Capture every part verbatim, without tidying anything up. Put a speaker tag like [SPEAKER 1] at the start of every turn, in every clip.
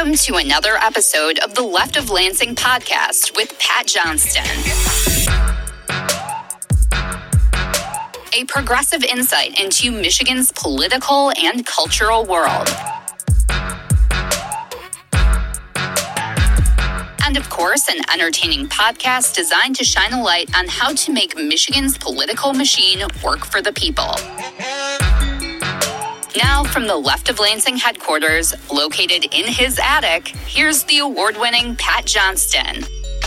[SPEAKER 1] Welcome to another episode of the Left of Lansing podcast with Pat Johnston. A progressive insight into Michigan's political and cultural world. And of course, an entertaining podcast designed to shine a light on how to make Michigan's political machine work for the people. Now, from the Left of Lansing headquarters, located in his attic, here's the award-winning Pat Johnston.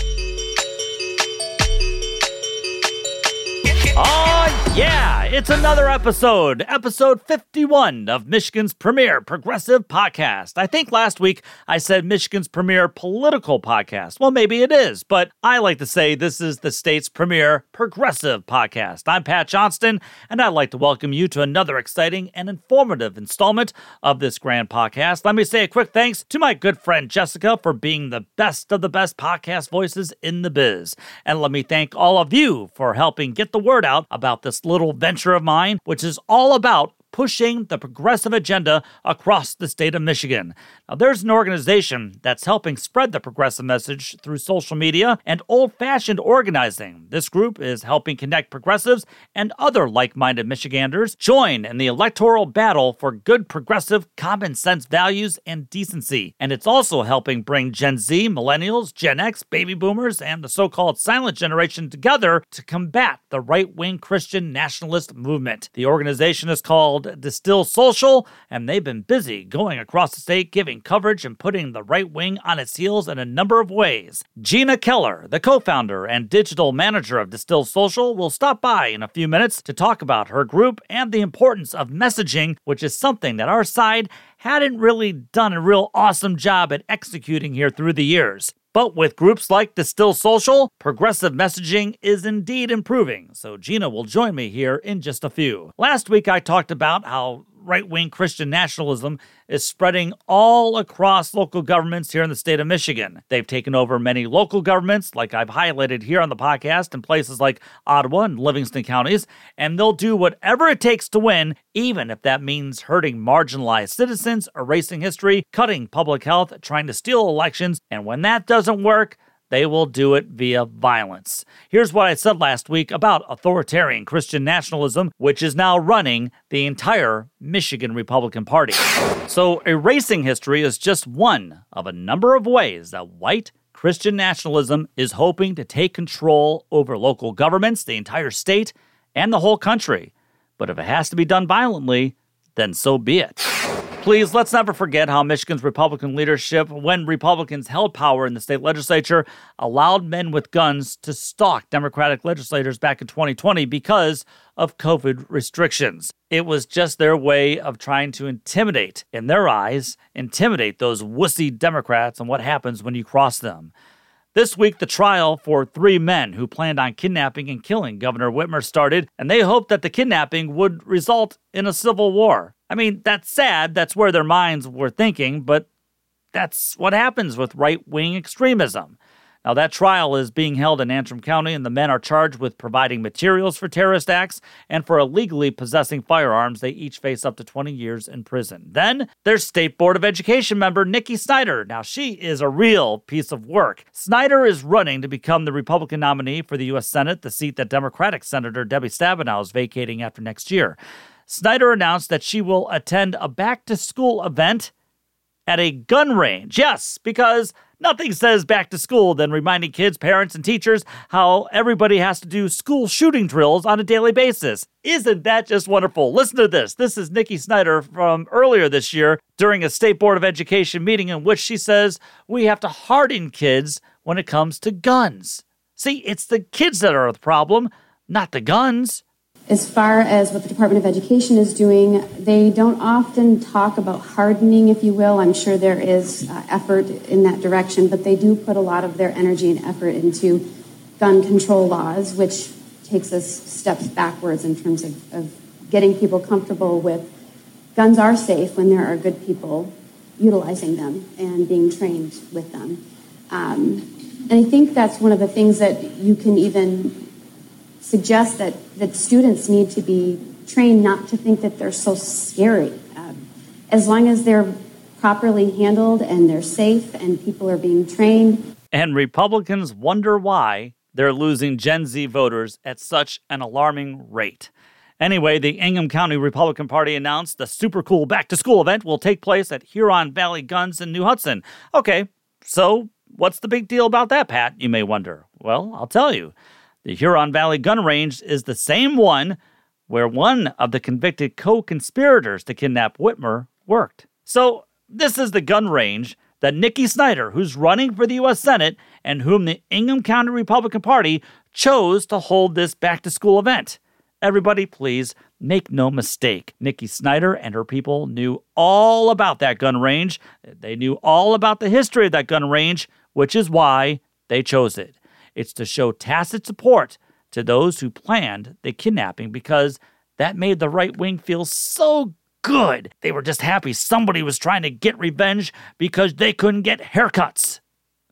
[SPEAKER 2] Oh, yeah, it's another episode, episode fifty-one of Michigan's premier progressive podcast. I think last week I said Michigan's premier political podcast. Well, maybe it is, but I like to say this is the state's premier progressive podcast. I'm Pat Johnston, and I'd like to welcome you to another exciting and informative installment of this grand podcast. Let me say a quick thanks to my good friend Jessica for being the best of the best podcast voices in the biz. And let me thank all of you for helping get the word out about this little venture of mine, which is all about pushing the progressive agenda across the state of Michigan. Now, there's an organization that's helping spread the progressive message through social media and old-fashioned organizing. This group is helping connect progressives and other like-minded Michiganders join in the electoral battle for good progressive common sense values and decency. And it's also helping bring Gen Z, millennials, Gen X, baby boomers, and the so-called silent generation together to combat the right-wing Christian nationalist movement. The organization is called Distill Social, and they've been busy going across the state giving coverage and putting the right wing on its heels in a number of ways. Gina Keller, the co-founder and digital manager of Distill Social, will stop by in a few minutes to talk about her group and the importance of messaging, which is something that our side hadn't really done a real awesome job at executing here through the years. But with groups like Distill Social, progressive messaging is indeed improving, so Gina will join me here in just a few. Last week I talked about how right-wing Christian nationalism is spreading all across local governments here in the state of Michigan. They've taken over many local governments, like I've highlighted here on the podcast, in places like Ottawa and Livingston counties, and they'll do whatever it takes to win, even if that means hurting marginalized citizens, erasing history, cutting public health, trying to steal elections, and when that doesn't work, they will do it via violence. Here's what I said last week about authoritarian Christian nationalism, which is now running the entire Michigan Republican Party. So erasing history is just one of a number of ways that white Christian nationalism is hoping to take control over local governments, the entire state, and the whole country. But if it has to be done violently, then so be it. Please, let's never forget how Michigan's Republican leadership, when Republicans held power in the state legislature, allowed men with guns to stalk Democratic legislators back in twenty twenty because of COVID restrictions. It was just their way of trying to intimidate, in their eyes, intimidate those wussy Democrats and what happens when you cross them. This week, the trial for three men who planned on kidnapping and killing Governor Whitmer started, and they hoped that the kidnapping would result in a civil war. I mean, that's sad, that's where their minds were thinking, but that's what happens with right-wing extremism. Now, that trial is being held in Antrim County, and the men are charged with providing materials for terrorist acts and for illegally possessing firearms. They each face up to twenty years in prison. Then there's State Board of Education member Nikki Snyder. Now, she is a real piece of work. Snyder is running to become the Republican nominee for the U S Senate, the seat that Democratic Senator Debbie Stabenow is vacating after next year. Snyder announced that she will attend a back-to-school event at a gun range. Yes, because nothing says back to school than reminding kids, parents, and teachers how everybody has to do school shooting drills on a daily basis. Isn't that just wonderful? Listen to this. This is Nikki Snyder from earlier this year during a State Board of Education meeting in which she says we have to harden kids when it comes to guns. See, it's the kids that are the problem, not the guns.
[SPEAKER 3] As far as what the Department of Education is doing, they don't often talk about hardening, if you will. I'm sure there is uh, effort in that direction, but they do put a lot of their energy and effort into gun control laws, which takes us steps backwards in terms of, of getting people comfortable with guns are safe when there are good people utilizing them and being trained with them. Um, and I think that's one of the things that you can even suggest that, that students need to be trained not to think that they're so scary. Um, as long as they're properly handled and they're safe and people are being trained.
[SPEAKER 2] And Republicans wonder why they're losing Gen Z voters at such an alarming rate. Anyway, the Ingham County Republican Party announced the super cool back-to-school event will take place at Huron Valley Guns in New Hudson. Okay, so what's the big deal about that, Pat, you may wonder? Well, I'll tell you. The Huron Valley Gun Range is the same one where one of the convicted co-conspirators to kidnap Whitmer worked. So this is the gun range that Nikki Snyder, who's running for the U S Senate and whom the Ingham County Republican Party chose to hold this back-to-school event. Everybody, please make no mistake. Nikki Snyder and her people knew all about that gun range. They knew all about the history of that gun range, which is why they chose it. It's to show tacit support to those who planned the kidnapping because that made the right wing feel so good. They were just happy somebody was trying to get revenge because they couldn't get haircuts.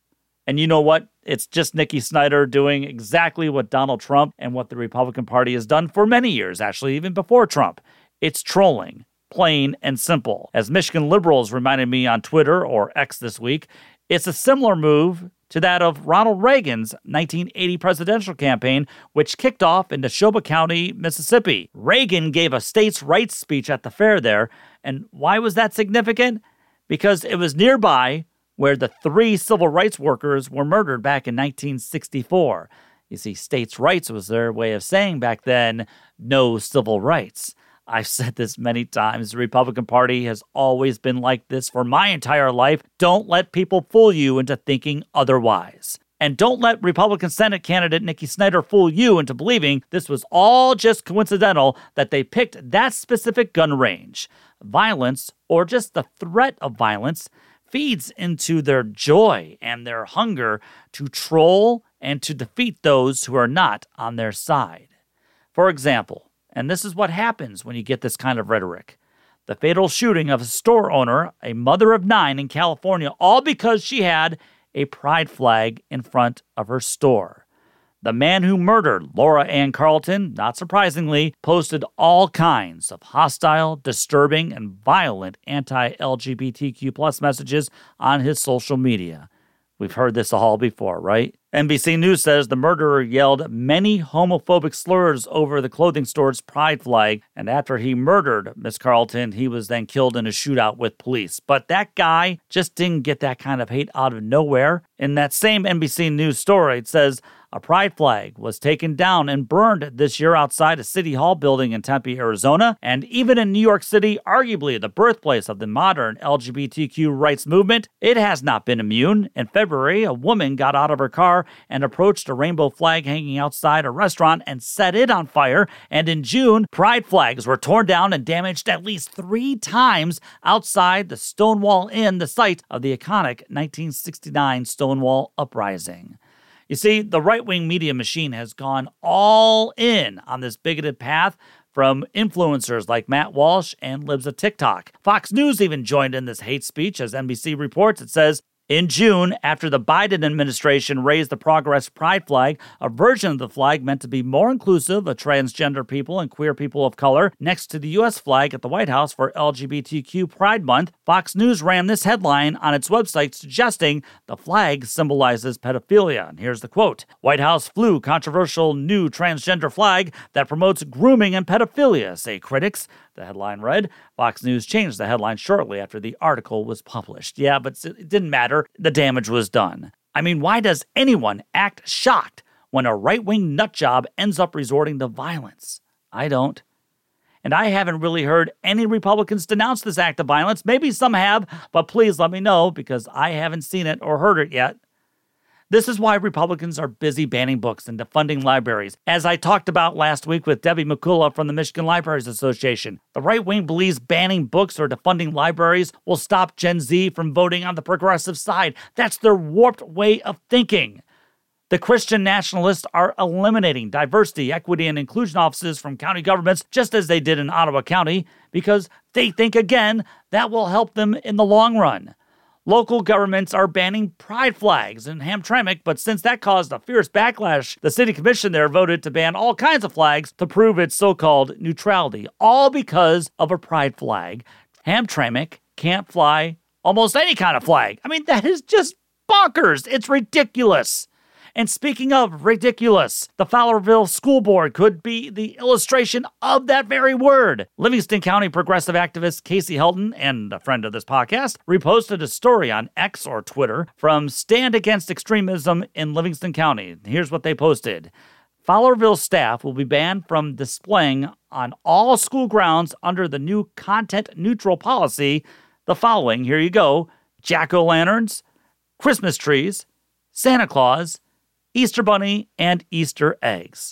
[SPEAKER 2] And you know what? It's just Nikki Snyder doing exactly what Donald Trump and what the Republican Party has done for many years, actually, even before Trump. It's trolling, plain and simple. As Michigan liberals reminded me on Twitter or X this week, it's a similar move to that of Ronald Reagan's nineteen eighty presidential campaign, which kicked off in Neshoba County, Mississippi. Reagan gave a states' rights speech at the fair there. And why was that significant? Because it was nearby where the three civil rights workers were murdered back in nineteen sixty-four. You see, states' rights was their way of saying back then, no civil rights. I've said this many times. The Republican Party has always been like this for my entire life. Don't let people fool you into thinking otherwise. And don't let Republican Senate candidate Nikki Snyder fool you into believing this was all just coincidental that they picked that specific gun range. Violence, or just the threat of violence, feeds into their joy and their hunger to troll and to defeat those who are not on their side. For example, and this is what happens when you get this kind of rhetoric, the fatal shooting of a store owner, a mother of nine in California, all because she had a pride flag in front of her store. The man who murdered Laura Ann Carlton, not surprisingly, posted all kinds of hostile, disturbing, and violent anti-L G B T Q plus messages on his social media. We've heard this all before, right? N B C News says the murderer yelled many homophobic slurs over the clothing store's pride flag, and after he murdered Miss Carlton, he was then killed in a shootout with police. But that guy just didn't get that kind of hate out of nowhere. In that same N B C News story, it says a pride flag was taken down and burned this year outside a City Hall building in Tempe, Arizona, and even in New York City, arguably the birthplace of the modern L G B T Q rights movement, it has not been immune. In February, a woman got out of her car and approached a rainbow flag hanging outside a restaurant and set it on fire. And in June, pride flags were torn down and damaged at least three times outside the Stonewall Inn, the site of the iconic nineteen sixty-nine Stonewall Uprising. You see, the right-wing media machine has gone all in on this bigoted path from influencers like Matt Walsh and Libs of TikTok. Fox News even joined in this hate speech. As N B C reports, it says, in June, after the Biden administration raised the Progress Pride flag, a version of the flag meant to be more inclusive of transgender people and queer people of color, next to the U S flag at the White House for L G B T Q Pride Month, Fox News ran this headline on its website suggesting the flag symbolizes pedophilia. And here's the quote. White House flew controversial new transgender flag that promotes grooming and pedophilia, say critics. The headline read. Fox News changed the headline shortly after the article was published. Yeah, but it didn't matter. The damage was done. I mean, why does anyone act shocked when a right-wing nutjob ends up resorting to violence? I don't. And I haven't really heard any Republicans denounce this act of violence. Maybe some have, but please let me know because I haven't seen it or heard it yet. This is why Republicans are busy banning books and defunding libraries, as I talked about last week with Debbie McCullough from the Michigan Libraries Association. The right wing believes banning books or defunding libraries will stop Gen Z from voting on the progressive side. That's their warped way of thinking. The Christian nationalists are eliminating diversity, equity, and inclusion offices from county governments, just as they did in Ottawa County, because they think, again, that will help them in the long run. Local governments are banning pride flags in Hamtramck, but since that caused a fierce backlash, the city commission there voted to ban all kinds of flags to prove its so-called neutrality, all because of a pride flag. Hamtramck can't fly almost any kind of flag. I mean, that is just bonkers. It's ridiculous. And speaking of ridiculous, the Fowlerville School Board could be the illustration of that very word. Livingston County progressive activist Casey Helton, and a friend of this podcast, reposted a story on X or Twitter from Stand Against Extremism in Livingston County. Here's what they posted. Fowlerville staff will be banned from displaying on all school grounds under the new content-neutral policy the following, here you go, jack-o'-lanterns, Christmas trees, Santa Claus, Easter Bunny, and Easter eggs.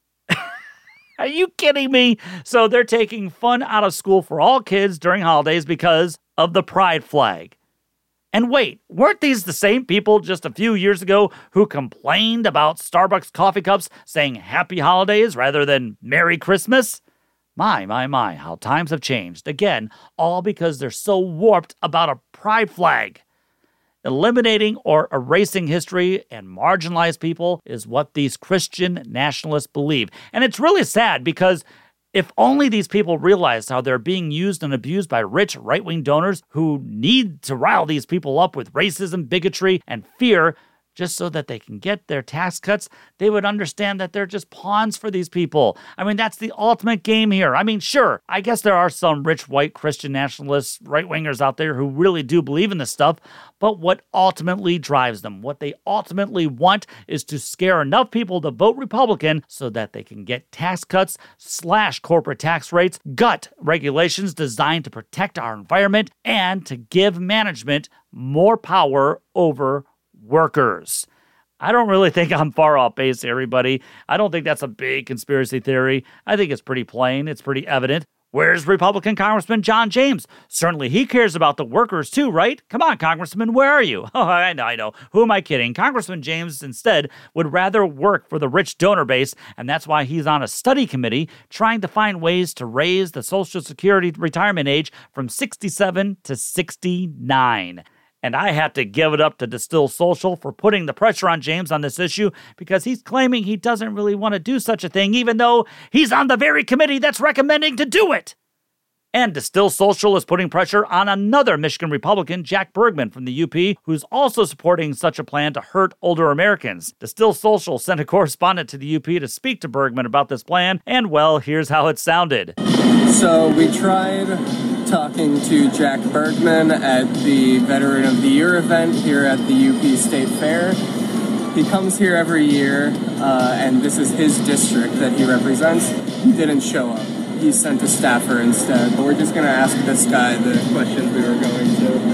[SPEAKER 2] Are you kidding me? So they're taking fun out of school for all kids during holidays because of the pride flag. And wait, weren't these the same people just a few years ago who complained about Starbucks coffee cups saying Happy Holidays rather than Merry Christmas? My, my, my, how times have changed. Again, all because they're so warped about a pride flag. Eliminating or erasing history and marginalized people is what these Christian nationalists believe. And it's really sad because if only these people realized how they're being used and abused by rich right-wing donors who need to rile these people up with racism, bigotry, and fear just so that they can get their tax cuts, they would understand that they're just pawns for these people. I mean, that's the ultimate game here. I mean, sure, I guess there are some rich white Christian nationalists, right-wingers out there who really do believe in this stuff, but what ultimately drives them, what they ultimately want is to scare enough people to vote Republican so that they can get tax cuts, slash corporate tax rates, gut regulations designed to protect our environment, and to give management more power over workers. I don't really think I'm far off base, everybody. I don't think that's a big conspiracy theory. I think it's pretty plain. It's pretty evident. Where's Republican Congressman John James? Certainly he cares about the workers too, right? Come on, Congressman, where are you? Oh, I know, I know. Who am I kidding? Congressman James instead would rather work for the rich donor base, and that's why he's on a study committee trying to find ways to raise the Social Security retirement age from sixty-seven to sixty-nine. And I have to give it up to Distill Social for putting the pressure on James on this issue because he's claiming he doesn't really want to do such a thing, even though he's on the very committee that's recommending to do it. And Distill Social is putting pressure on another Michigan Republican, Jack Bergman from the U P, who's also supporting such a plan to hurt older Americans. Distill Social sent a correspondent to the U P to speak to Bergman about this plan, and well, here's how it sounded.
[SPEAKER 4] So we tried talking to Jack Bergman at the Veteran of the Year event here at the U P State Fair. He comes here every year, uh, and this is his district that he represents. He didn't show up. He sent a staffer instead, but we're just going to ask this guy the questions we were going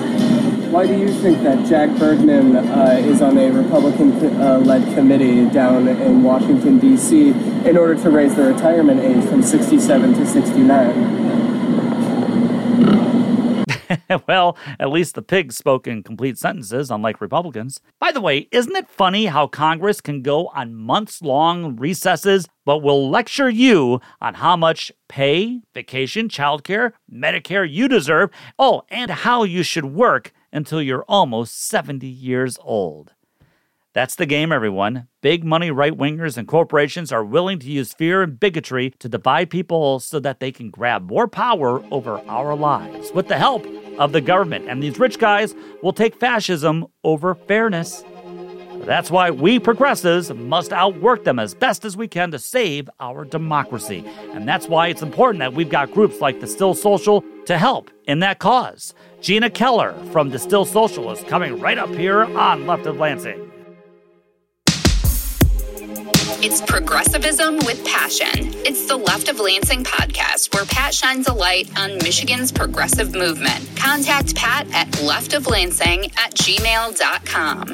[SPEAKER 4] to. Why do you think that Jack Bergman uh, is on a Republican-led uh, committee down in Washington, D C in order to raise the retirement age from sixty-seven to sixty-nine?
[SPEAKER 2] Well, at least the pigs spoke in complete sentences, unlike Republicans. By the way, isn't it funny how Congress can go on months-long recesses, but will lecture you on how much pay, vacation, childcare, Medicare you deserve, oh, and how you should work until you're almost seventy years old. That's the game, everyone. Big money right-wingers and corporations are willing to use fear and bigotry to divide people so that they can grab more power over our lives with the help of the government. And these rich guys will take fascism over fairness. That's why we progressives must outwork them as best as we can to save our democracy. And that's why it's important that we've got groups like Distill Social to help in that cause. Gina Keller from Distill Social is coming right up here on Left of Lansing.
[SPEAKER 1] It's progressivism with passion. It's the Left of Lansing podcast, where Pat shines a light on Michigan's progressive movement. Contact Pat at leftoflansing at gmail dot com.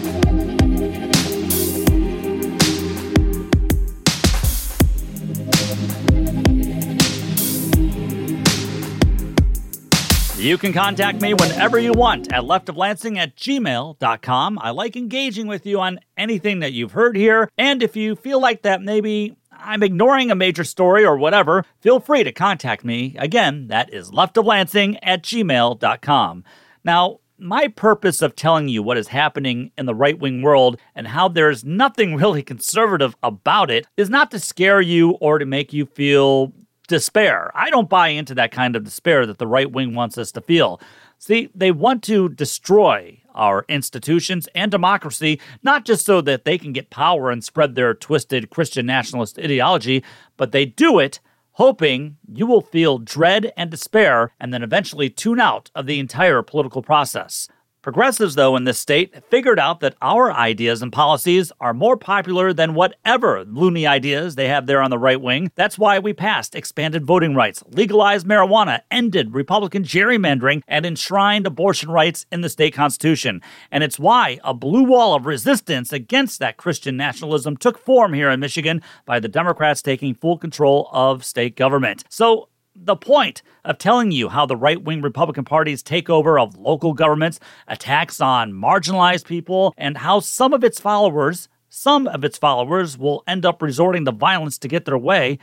[SPEAKER 2] You can contact me whenever you want at leftoflansing at gmail dot com. I like engaging with you on anything that you've heard here, and if you feel like that maybe I'm ignoring a major story or whatever, feel free to contact me. Again, that is leftoflansing at gmail dot com. Now, my purpose of telling you what is happening in the right-wing world and how there's nothing really conservative about it is not to scare you or to make you feel despair. I don't buy into that kind of despair that the right wing wants us to feel. See, they want to destroy our institutions and democracy, not just so that they can get power and spread their twisted Christian nationalist ideology, but they do it hoping you will feel dread and despair and then eventually tune out of the entire political process. Progressives, though, in this state figured out that our ideas and policies are more popular than whatever loony ideas they have there on the right wing. That's why we passed expanded voting rights, legalized marijuana, ended Republican gerrymandering, and enshrined abortion rights in the state constitution. And it's why a blue wall of resistance against that Christian nationalism took form here in Michigan by the Democrats taking full control of state government. So, the point of telling you how the right-wing Republican Party's takeover of local governments, attacks on marginalized people, and how some of its followers, some of its followers will end up resorting to violence to get their way.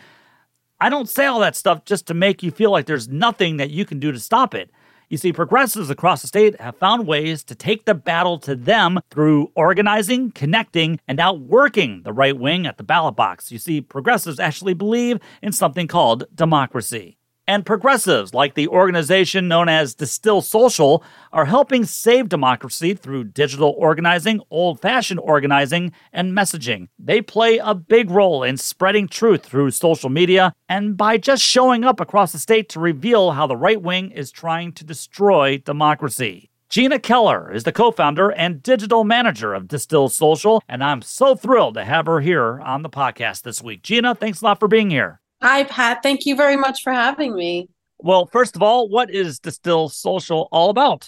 [SPEAKER 2] I don't say all that stuff just to make you feel like there's nothing that you can do to stop it. You see, progressives across the state have found ways to take the battle to them through organizing, connecting, and outworking the right wing at the ballot box. You see, progressives actually believe in something called democracy. And progressives, like the organization known as Distill Social, are helping save democracy through digital organizing, old-fashioned organizing, and messaging. They play a big role in spreading truth through social media and by just showing up across the state to reveal how the right wing is trying to destroy democracy. Gina Keller is the co-founder and digital manager of Distill Social, and I'm so thrilled to have her here on the podcast this week. Gina, thanks a lot for being here.
[SPEAKER 5] Hi, Pat. Thank you very much for having me.
[SPEAKER 2] Well, first of all, what is Distill Social all about?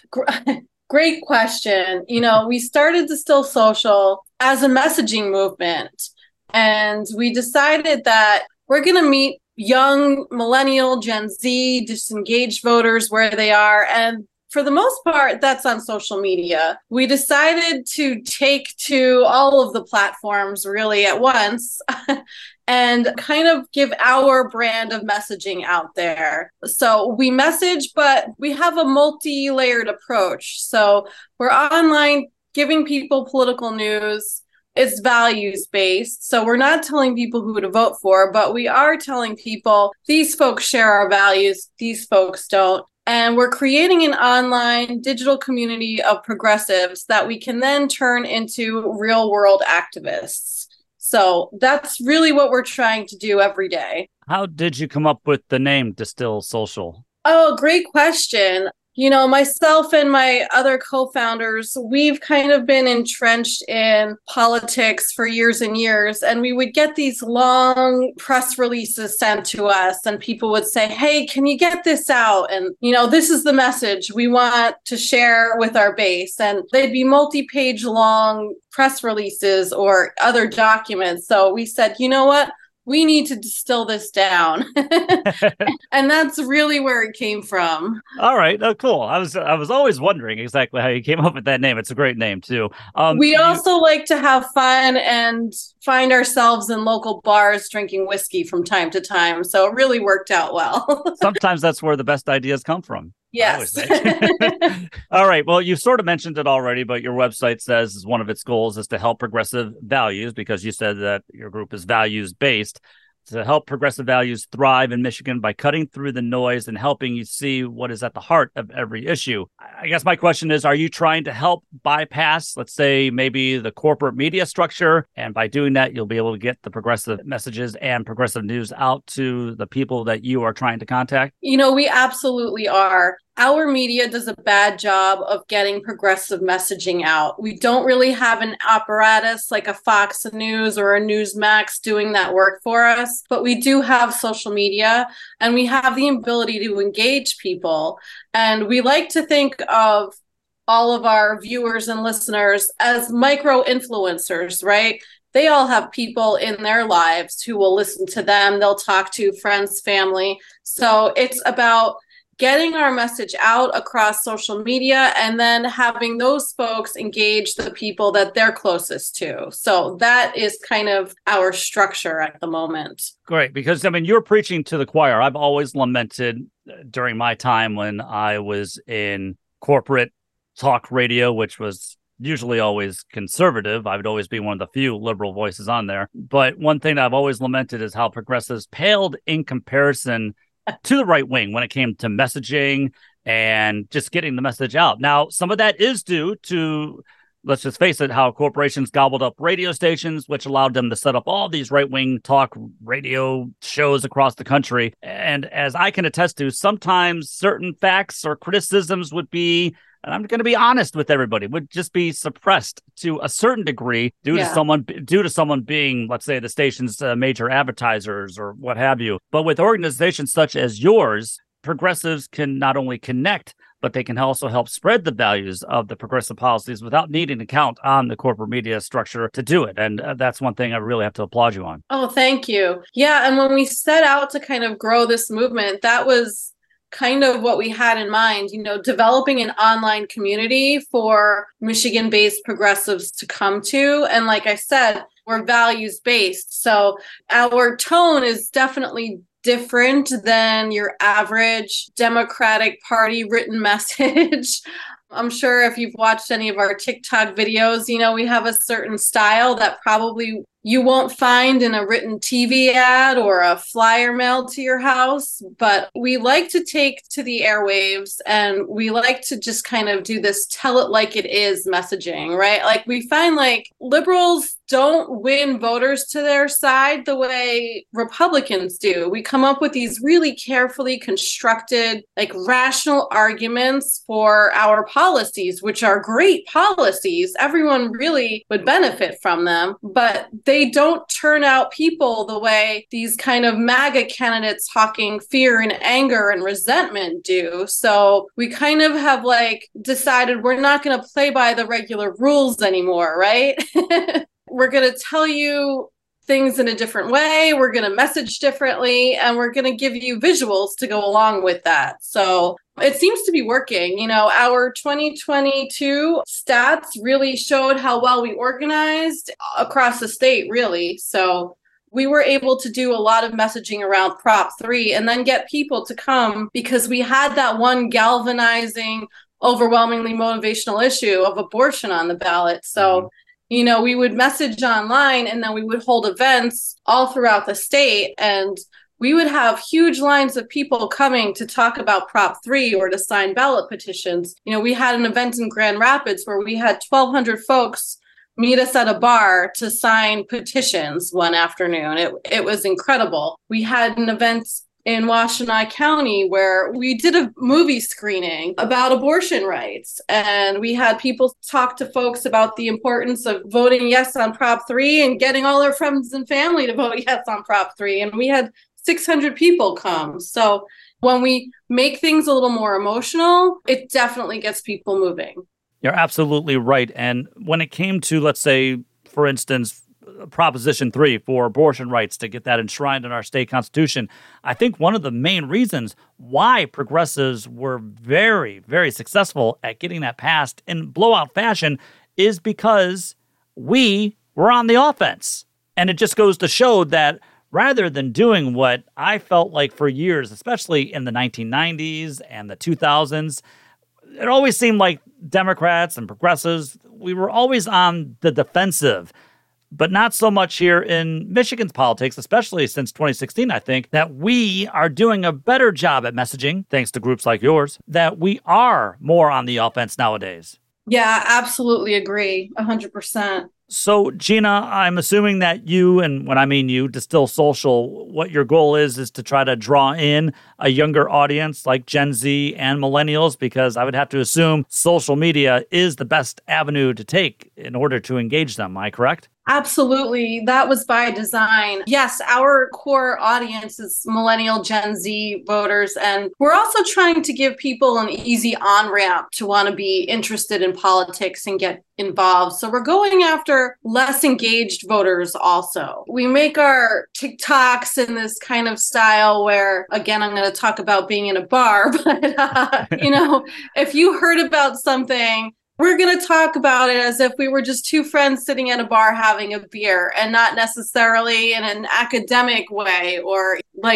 [SPEAKER 5] Great question. You know, we started Distill Social as a messaging movement, and we decided that we're going to meet young millennial, Gen Z, disengaged voters where they are, and for the most part, that's on social media. We decided to take to all of the platforms really at once and kind of give our brand of messaging out there. So we message, but we have a multi-layered approach. So we're online giving people political news. It's values-based. So we're not telling people who to vote for, but we are telling people these folks share our values, these folks don't. And we're creating an online digital community of progressives that we can then turn into real world activists. So that's really what we're trying to do every day.
[SPEAKER 2] How did you come up with the name Distill Social?
[SPEAKER 5] Oh, great question. You know, myself and my other co-founders, we've kind of been entrenched in politics for years and years, and we would get these long press releases sent to us, and people would say, hey, can you get this out? And, you know, this is the message we want to share with our base. And they'd be multi-page long press releases or other documents. So we said, you know what? We need to distill this down. And that's really where it came from.
[SPEAKER 2] All right. Oh, cool. I was I was always wondering exactly how you came up with that name. It's a great name, too. Um,
[SPEAKER 5] we
[SPEAKER 2] you...
[SPEAKER 5] also like to have fun and find ourselves in local bars drinking whiskey from time to time. So it really worked out well.
[SPEAKER 2] Sometimes that's where the best ideas come from.
[SPEAKER 5] Yes.
[SPEAKER 2] All right. Well, you sort of mentioned it already, but your website says is one of its goals is to help progressive values, because you said that your group is values based, to help progressive values thrive in Michigan by cutting through the noise and helping you see what is at the heart of every issue. I guess my question is, are you trying to help bypass, let's say, maybe the corporate media structure? And by doing that, you'll be able to get the progressive messages and progressive news out to the people that you are trying to contact?
[SPEAKER 5] You know, we absolutely are. Our media does a bad job of getting progressive messaging out. We don't really have an apparatus like a Fox News or a Newsmax doing that work for us, but we do have social media and we have the ability to engage people. And we like to think of all of our viewers and listeners as micro influencers, right? They all have people in their lives who will listen to them. They'll talk to friends, family. So it's about getting our message out across social media and then having those folks engage the people that they're closest to. So that is kind of our structure at the moment.
[SPEAKER 2] Great, because I mean, you're preaching to the choir. I've always lamented during my time when I was in corporate talk radio, which was usually always conservative. I would always be one of the few liberal voices on there. But one thing that I've always lamented is how progressives paled in comparison to the right wing when it came to messaging, and just getting the message out. Now, some of that is due to, let's just face it, how corporations gobbled up radio stations, which allowed them to set up all these right-wing talk radio shows across the country. And as I can attest to, sometimes certain facts or criticisms would be, and I'm going to be honest with everybody, would just be suppressed to a certain degree due yeah. to someone due to someone being, let's say, the station's uh, major advertisers or what have you. But with organizations such as yours, progressives can not only connect, but they can also help spread the values of the progressive policies without needing to count on the corporate media structure to do it. And uh, that's one thing I really have to applaud you on.
[SPEAKER 5] Oh, thank you. Yeah. And when we set out to kind of grow this movement, that was kind of what we had in mind, you know, developing an online community for Michigan-based progressives to come to. And like I said, we're values-based. So our tone is definitely different than your average Democratic Party written message. I'm sure if you've watched any of our TikTok videos, you know, we have a certain style that probably you won't find in a written T V ad or a flyer mailed to your house. But we like to take to the airwaves, and we like to just kind of do this tell it like it is messaging, right? Like we find like liberals don't win voters to their side the way Republicans do. We come up with these really carefully constructed, like rational arguments for our policies, which are great policies. Everyone really would benefit from them, but they don't turn out people the way these kind of MAGA candidates talking fear and anger and resentment do. So we kind of have like decided we're not going to play by the regular rules anymore, right? We're going to tell you things in a different way. We're going to message differently, and we're going to give you visuals to go along with that. So it seems to be working. You know, our twenty twenty-two stats really showed how well we organized across the state, really. So we were able to do a lot of messaging around Prop three and then get people to come because we had that one galvanizing, overwhelmingly motivational issue of abortion on the ballot. So you know, we would message online, and then we would hold events all throughout the state, and we would have huge lines of people coming to talk about Prop three or to sign ballot petitions. You know, we had an event in Grand Rapids where we had twelve hundred folks meet us at a bar to sign petitions one afternoon. It it was incredible. We had an event in Washtenaw County where we did a movie screening about abortion rights, and we had people talk to folks about the importance of voting yes on Prop three and getting all their friends and family to vote yes on Prop three, and we had six hundred people come. So when we make things a little more emotional, it definitely gets people moving.
[SPEAKER 2] You're absolutely right. And when it came to, let's say, for instance, Proposition three for abortion rights, to get that enshrined in our state constitution, I think one of the main reasons why progressives were very, very successful at getting that passed in blowout fashion is because we were on the offense. And it just goes to show that rather than doing what I felt like for years, especially in the nineteen nineties and the two thousands, it always seemed like Democrats and progressives, we were always on the defensive. But not so much here in Michigan's politics, especially since twenty sixteen, I think, that we are doing a better job at messaging, thanks to groups like yours, that we are more on the offense nowadays.
[SPEAKER 5] Yeah, absolutely agree. one hundred percent.
[SPEAKER 2] So, Gina, I'm assuming that you, and when I mean you, Distill Social, what your goal is, is to try to draw in a younger audience like Gen Z and millennials, because I would have to assume social media is the best avenue to take in order to engage them. Am I correct?
[SPEAKER 5] Absolutely. That was by design. Yes, our core audience is millennial Gen Z voters, and we're also trying to give people an easy on-ramp to want to be interested in politics and get involved. So we're going after less engaged voters also. We make our TikToks in this kind of style where, again, I'm going to talk about being in a bar, but, uh, you know, if you heard about something, we're going to talk about it as if we were just two friends sitting at a bar having a beer, and not necessarily in an academic way or like a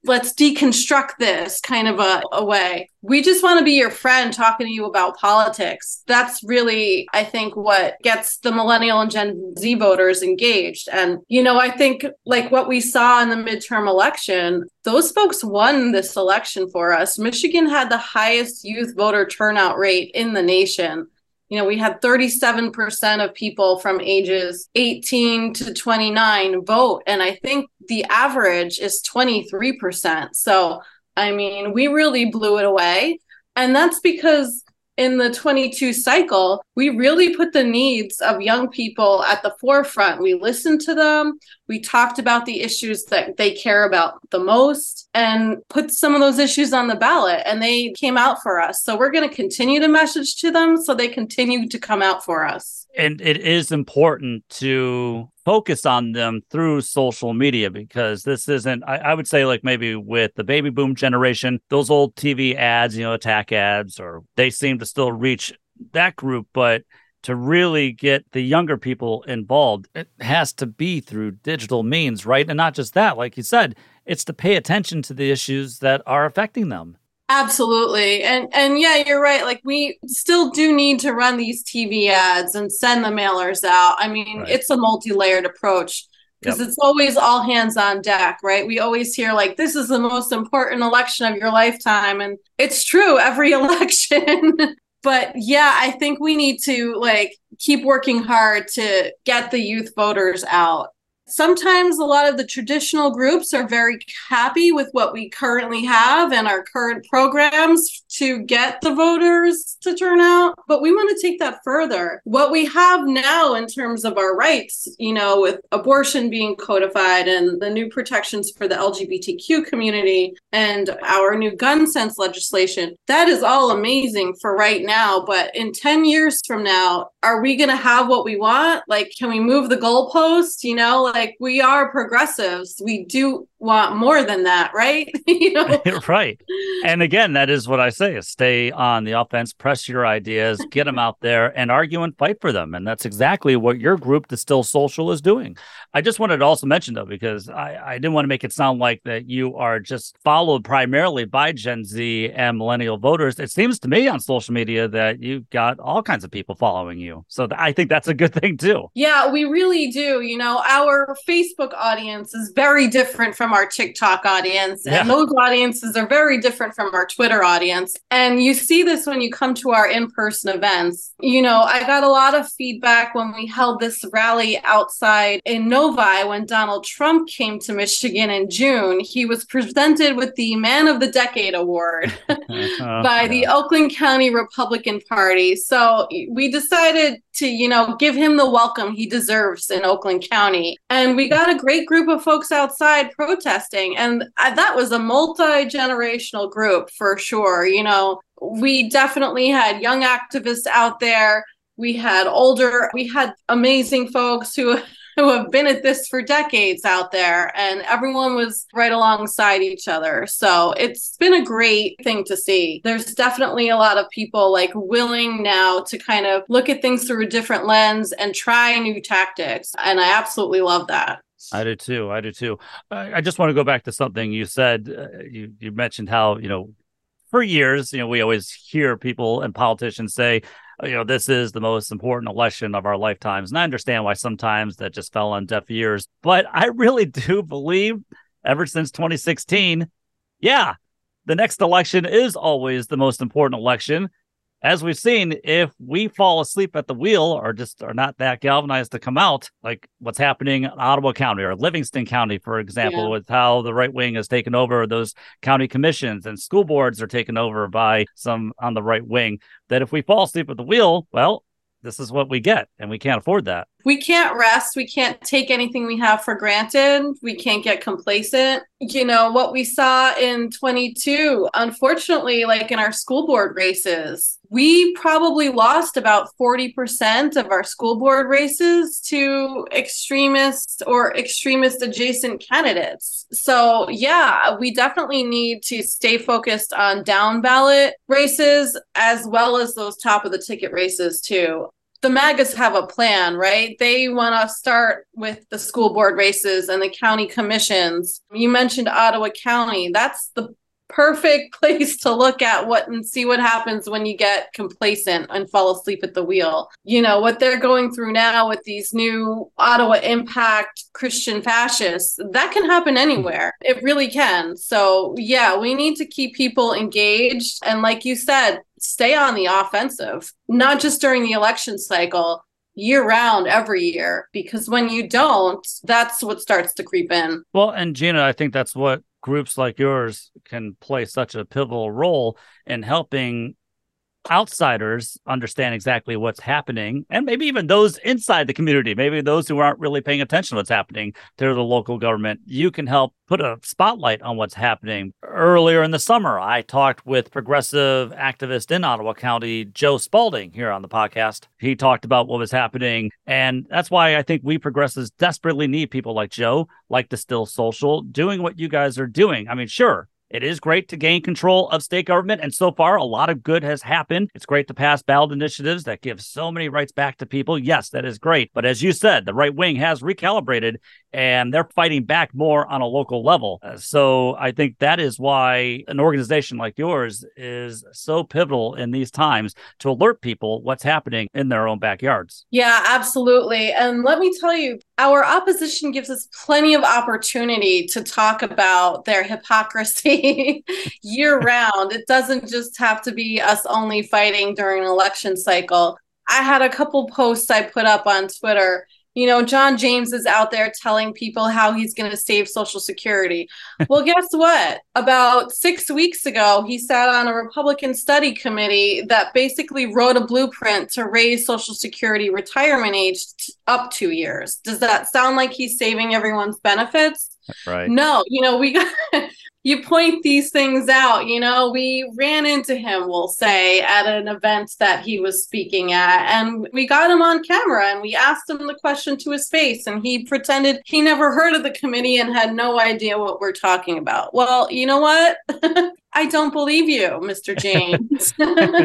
[SPEAKER 5] let's deconstruct this kind of a, a way. We just want to be your friend talking to you about politics. That's really, I think, what gets the millennial and Gen Z voters engaged. And, you know, I think like what we saw in the midterm election, those folks won this election for us. Michigan had the highest youth voter turnout rate in the nation. You know, we had thirty-seven percent of people from ages eighteen to twenty-nine vote. And I think the average is twenty-three percent. So, I mean, we really blew it away. And that's because in the twenty-two cycle, we really put the needs of young people at the forefront. We listened to them. We talked about the issues that they care about the most and put some of those issues on the ballot, and they came out for us. So we're going to continue to message to them so they continue to come out for us.
[SPEAKER 2] And it is important to focus on them through social media, because this isn't, I, I would say, like maybe with the baby boom generation, those old T V ads, you know, attack ads, or they seem to still reach that group. But to really get the younger people involved, it has to be through digital means, right? And not just that, like you said, it's to pay attention to the issues that are affecting them.
[SPEAKER 5] Absolutely. And and yeah, you're right. Like, we still do need to run these T V ads and send the mailers out. I mean, right. It's a multi-layered approach, because yep. It's always all hands on deck, right? We always hear like, this is the most important election of your lifetime. And it's true every election. But yeah, I think we need to like keep working hard to get the youth voters out. Sometimes a lot of the traditional groups are very happy with what we currently have and our current programs to get the voters to turn out. But we want to take that further. What we have now in terms of our rights, you know, with abortion being codified and the new protections for the L G B T Q community and our new gun sense legislation, that is all amazing for right now. But in ten years from now, are we going to have what we want? Like, can we move the goalpost? You know, like, we are progressives. We do want more than that, right? You know,
[SPEAKER 2] right. And again, that is what I say: is stay on the offense, press your ideas, get them out there, and argue and fight for them. And that's exactly what your group, the Still Social, is doing. I just wanted to also mention, though, because I, I didn't want to make it sound like that you are just followed primarily by Gen Z and millennial voters. It seems to me on social media that you've got all kinds of people following you. So th- I think that's a good thing, too.
[SPEAKER 5] Yeah, we really do. You know, our Facebook audience is very different from our TikTok audience, and yeah. Those audiences are very different from our Twitter audience. And you see this when you come to our in-person events. You know, I got a lot of feedback when we held this rally outside in Novi when Donald Trump came to Michigan in June. He was presented with the Man of the Decade Award by the Oakland County Republican Party. So we decided to, you know, give him the welcome he deserves in Oakland County. And we got a great group of folks outside protesting. And that was a multi-generational group for sure. You know, we definitely had young activists out there. We had older, we had amazing folks who who have been at this for decades out there, and everyone was right alongside each other. So it's been a great thing to see. There's definitely a lot of people like willing now to kind of look at things through a different lens and try new tactics. And I absolutely love that.
[SPEAKER 2] I do too. I do too. I, I just want to go back to something you said. Uh, you, you mentioned how, you know, for years, you know, we always hear people and politicians say, you know, this is the most important election of our lifetimes. And I understand why sometimes that just fell on deaf ears. But I really do believe ever since twenty sixteen, yeah, the next election is always the most important election. As we've seen, if we fall asleep at the wheel or just are not that galvanized to come out, like what's happening in Ottawa County or Livingston County, for example, yeah. with how the right wing has taken over those county commissions and school boards are taken over by some on the right wing, that if we fall asleep at the wheel, well, this is what we get, and we can't afford that.
[SPEAKER 5] We can't rest. We can't take anything we have for granted. We can't get complacent. You know, what we saw in twenty-two, unfortunately, like in our school board races, we probably lost about forty percent of our school board races to extremist or extremist adjacent candidates. So yeah, we definitely need to stay focused on down ballot races as well as those top of the ticket races too. the MAGAs have a plan, right? They want to start with the school board races and the county commissions. You mentioned Ottawa County. That's the perfect place to look at what and see what happens when you get complacent and fall asleep at the wheel. You know, what they're going through now with these new Ottawa Impact Christian fascists, that can happen anywhere. It really can. So yeah, we need to keep people engaged. And like you said, stay on the offensive, not just during the election cycle, year round, every year, because when you don't, that's what starts to creep in.
[SPEAKER 2] Well, and Gina, I think that's what groups like yours can play such a pivotal role in helping outsiders understand exactly what's happening, and maybe even those inside the community, maybe those who aren't really paying attention to what's happening to the local government. You can help put a spotlight on what's happening. Earlier in the summer, I talked with progressive activist in Ottawa County, Joe Spalding, here on the podcast. He talked about what was happening, and that's why I think we progressives desperately need people like Joe, like Distill Social, doing what you guys are doing. I mean, sure, it is great to gain control of state government, and so far, a lot of good has happened. It's great to pass ballot initiatives that give so many rights back to people. Yes, that is great. But as you said, the right wing has recalibrated, and they're fighting back more on a local level. Uh, so I think that is why an organization like yours is so pivotal in these times to alert people what's happening in their own backyards.
[SPEAKER 5] Yeah, absolutely. And let me tell you, our opposition gives us plenty of opportunity to talk about their hypocrisy year round. It doesn't just have to be us only fighting during an election cycle. I had a couple posts I put up on Twitter. You know, John James is out there telling people how he's going to save Social Security. Well, guess what? About six weeks ago, he sat on a Republican study committee that basically wrote a blueprint to raise Social Security retirement age t- up two years. Does that sound like he's saving everyone's benefits?
[SPEAKER 2] Right.
[SPEAKER 5] No, you know, we got you point these things out. You know, we ran into him, we'll say, at an event that he was speaking at, and we got him on camera and we asked him the question to his face, and he pretended he never heard of the committee and had no idea what we're talking about. Well, you know what? I don't believe you, Mister James.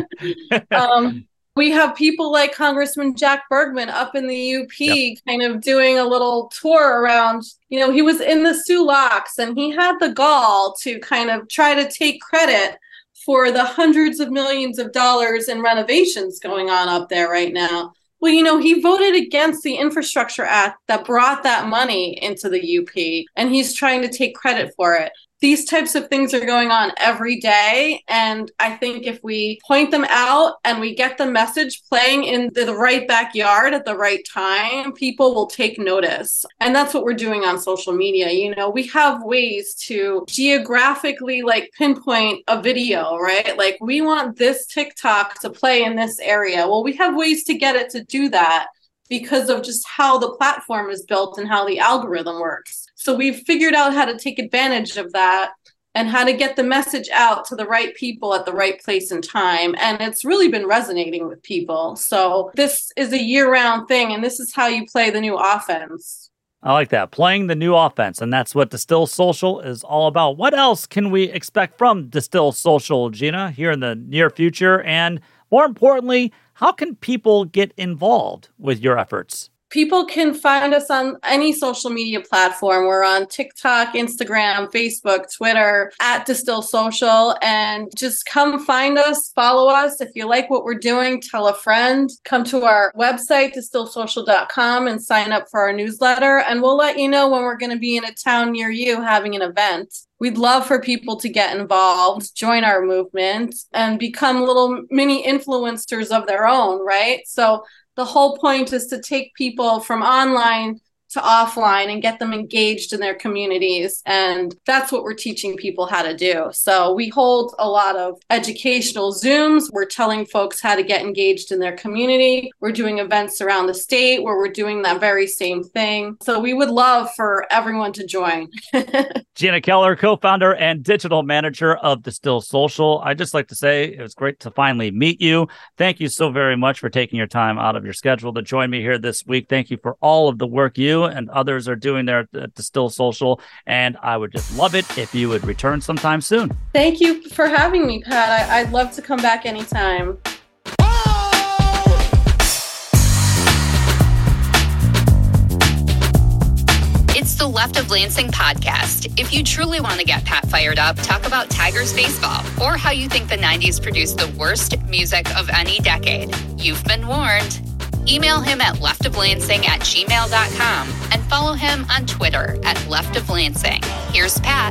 [SPEAKER 5] um, We have people like Congressman Jack Bergman up in the U P, yep, kind of doing a little tour around. You know, he was in the Sioux Locks, and he had the gall to kind of try to take credit for the hundreds of millions of dollars in renovations going on up there right now. Well, you know, he voted against the Infrastructure Act that brought that money into the U P, and he's trying to take credit for it. These types of things are going on every day. And I think if we point them out and we get the message playing in the right backyard at the right time, people will take notice. And that's what we're doing on social media. You know, we have ways to geographically like pinpoint a video, right? Like we want this TikTok to play in this area. Well, we have ways to get it to do that because of just how the platform is built and how the algorithm works. So we've figured out how to take advantage of that and how to get the message out to the right people at the right place and time. And it's really been resonating with people. So this is a year-round thing, and this is how you play the new offense.
[SPEAKER 2] I like that, playing the new offense, and that's what Distill Social is all about. What else can we expect from Distill Social, Gina, here in the near future? And more importantly, how can people get involved with your efforts?
[SPEAKER 5] People can find us on any social media platform. We're on TikTok, Instagram, Facebook, Twitter, at Distill Social. And just come find us, follow us. If you like what we're doing, tell a friend. Come to our website, distill social dot com, and sign up for our newsletter. And we'll let you know when we're going to be in a town near you having an event. We'd love for people to get involved, join our movement, and become little mini influencers of their own, right? So the whole point is to take people from online to offline and get them engaged in their communities. And that's what we're teaching people how to do. So we hold a lot of educational Zooms. We're telling folks how to get engaged in their community. We're doing events around the state where we're doing that very same thing. So we would love for everyone to join.
[SPEAKER 2] Gina Keller, co-founder and digital manager of Distill Social. I'd just like to say it was great to finally meet you. Thank you so very much for taking your time out of your schedule to join me here this week. Thank you for all of the work you and others are doing there at Distill Social. And I would just love it if you would return sometime soon.
[SPEAKER 5] Thank you for having me, Pat. I- I'd love to come back anytime.
[SPEAKER 1] the Left of Lansing podcast. If you truly want to get Pat fired up, talk about Tigers baseball or how you think the nineties produced the worst music of any decade, you've been warned. Email him at leftoflansing at gmail dot com and follow him on Twitter at leftoflansing. Here's Pat.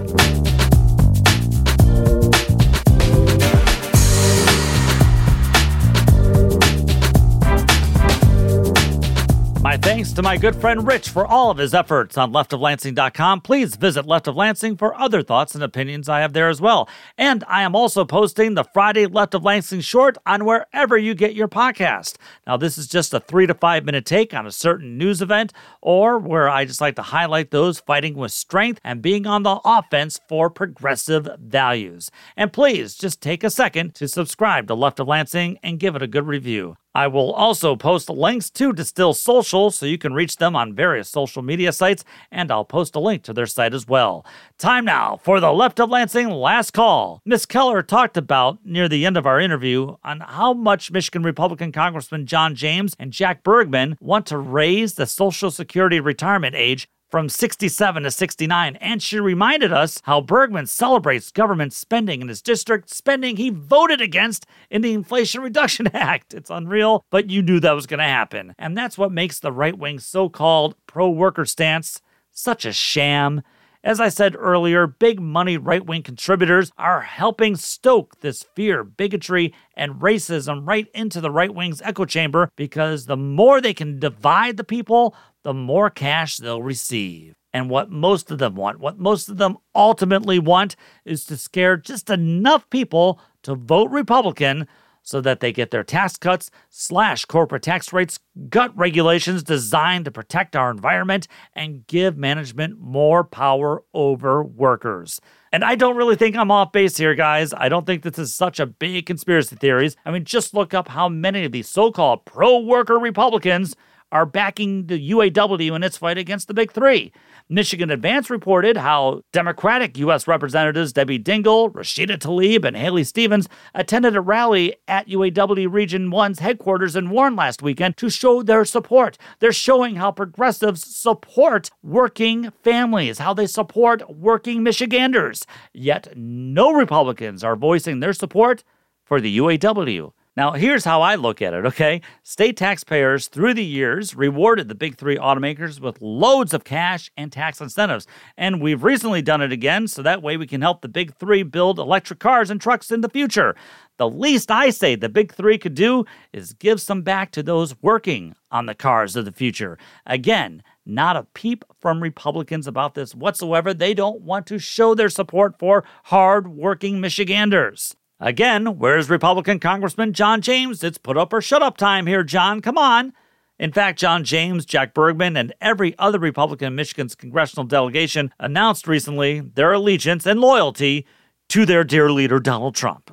[SPEAKER 2] My thanks to my good friend Rich for all of his efforts on left of lansing dot com. Please visit Left of Lansing for other thoughts and opinions I have there as well. And I am also posting the Friday Left of Lansing short on wherever you get your podcast. Now, this is just a three to five minute take on a certain news event or where I just like to highlight those fighting with strength and being on the offense for progressive values. And please just take a second to subscribe to Left of Lansing and give it a good review. I will also post links to Distill Social so you can reach them on various social media sites, and I'll post a link to their site as well. Time now for the Left of Lansing Last Call. Miz Keller talked about, near the end of our interview, on how much Michigan Republican Congressman John James and Jack Bergman want to raise the Social Security retirement age from sixty-seven to sixty-nine, and she reminded us how Bergman celebrates government spending in his district, spending he voted against in the Inflation Reduction Act. It's unreal, but you knew that was going to happen. And that's what makes the right-wing so-called pro-worker stance such a sham. As I said earlier, big money right-wing contributors are helping stoke this fear, bigotry, and racism right into the right-wing's echo chamber because the more they can divide the people, the more cash they'll receive. And what most of them want, what most of them ultimately want, is to scare just enough people to vote Republican so that they get their tax cuts, slash corporate tax rates, gut regulations designed to protect our environment, and give management more power over workers. And I don't really think I'm off base here, guys. I don't think this is such a big conspiracy theories. I mean, just look up how many of these so-called pro-worker Republicans are backing the U A W in its fight against the Big Three. Michigan Advance reported how Democratic U S Representatives Debbie Dingell, Rashida Tlaib, and Haley Stevens attended a rally at U A W Region one's headquarters in Warren last weekend to show their support. They're showing how progressives support working families, how they support working Michiganders. Yet no Republicans are voicing their support for the U A W. Now, here's how I look at it, okay? State taxpayers through the years rewarded the big three automakers with loads of cash and tax incentives. And we've recently done it again, so that way we can help the big three build electric cars and trucks in the future. The least I say the big three could do is give some back to those working on the cars of the future. Again, not a peep from Republicans about this whatsoever. They don't want to show their support for hard-working Michiganders. Again, where's Republican Congressman John James? It's put up or shut up time here, John. Come on. In fact, John James, Jack Bergman, and every other Republican in Michigan's congressional delegation announced recently their allegiance and loyalty to their dear leader, Donald Trump.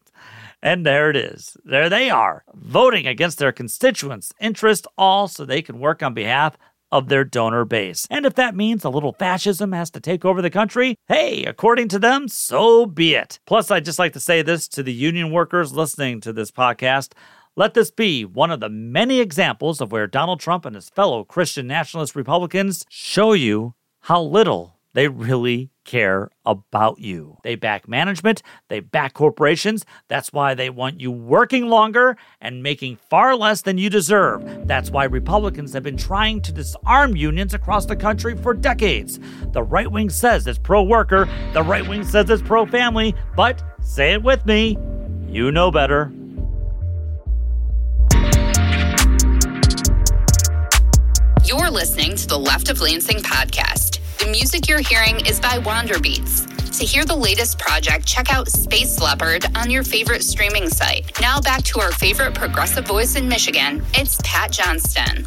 [SPEAKER 2] And there it is. There they are, voting against their constituents' interest, all so they can work on behalf of their donor base. And if that means a little fascism has to take over the country, hey, according to them, so be it. Plus, I'd just like to say this to the union workers listening to this podcast. Let this be one of the many examples of where Donald Trump and his fellow Christian nationalist Republicans show you how little they really care about you. They back management, they back corporations. That's why they want you working longer and making far less than you deserve. That's why Republicans have been trying to disarm unions across the country for decades. The right wing says it's pro-worker, the right wing says it's pro-family, but say it with me, you know better.
[SPEAKER 1] You're listening to the Left of Lansing podcast. The music you're hearing is by Wander Beats. To hear the latest project, check out Space Leopard on your favorite streaming site. Now back to our favorite progressive voice in Michigan. It's Pat Johnston.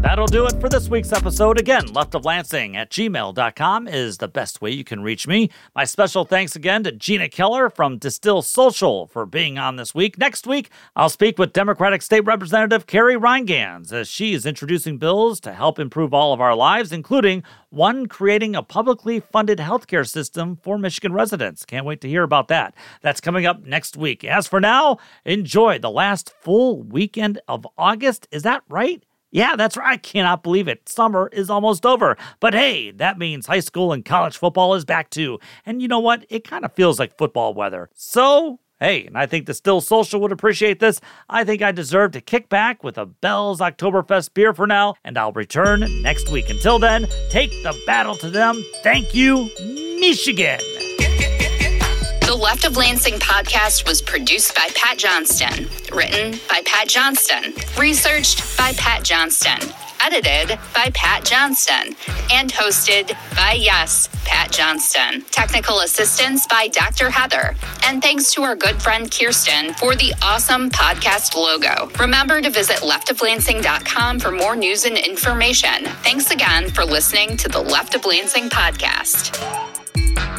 [SPEAKER 2] That'll do it for this week's episode. Again, left of lansing at gmail dot com is the best way you can reach me. My special thanks again to Gina Keller from Distill Social for being on this week. Next week, I'll speak with Democratic State Representative Carrie Reingans as she is introducing bills to help improve all of our lives, including one creating a publicly funded healthcare system for Michigan residents. Can't wait to hear about that. That's coming up next week. As for now, enjoy the last full weekend of August. Is that right? Yeah, that's right. I cannot believe it. Summer is almost over. But hey, that means high school and college football is back too. And you know what? It kind of feels like football weather. So, hey, and I think Distill Social would appreciate this. I think I deserve to kick back with a Bell's Oktoberfest beer for now, and I'll return next week. Until then, take the battle to them. Thank you, Michigan.
[SPEAKER 1] The Left of Lansing podcast was produced by Pat Johnston, written by Pat Johnston, researched by Pat Johnston, edited by Pat Johnston, and hosted by, yes, Pat Johnston. Technical assistance by Doctor Heather. And thanks to our good friend Kirsten for the awesome podcast logo. Remember to visit left of lansing dot com for more news and information. Thanks again for listening to the Left of Lansing podcast.